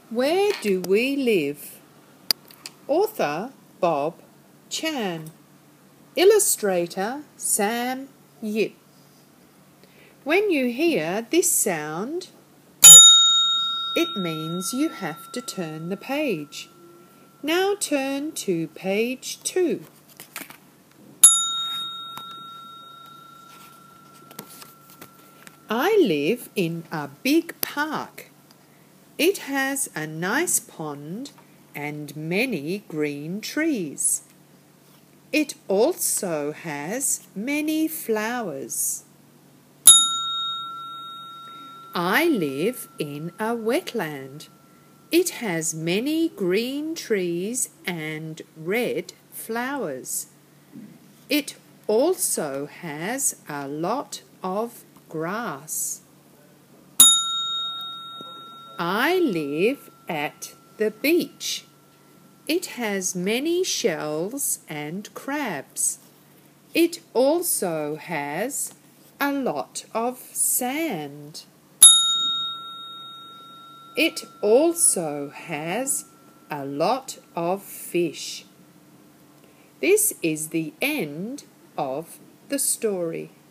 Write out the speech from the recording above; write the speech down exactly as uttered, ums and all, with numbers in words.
Where do we live? Author Bob Chan. Illustrator Sam Yip. When you hear this sound, it means you have to turn the page. Now turn to page two. I live in a big park. It has a nice pond and many green trees. It also has many flowers. I live in a wetland. It has many green trees and red flowers. It also has a lot of grass. I live at the beach. It has many shells and crabs. It also has a lot of sand. It also has a lot of fish. This is the end of the story.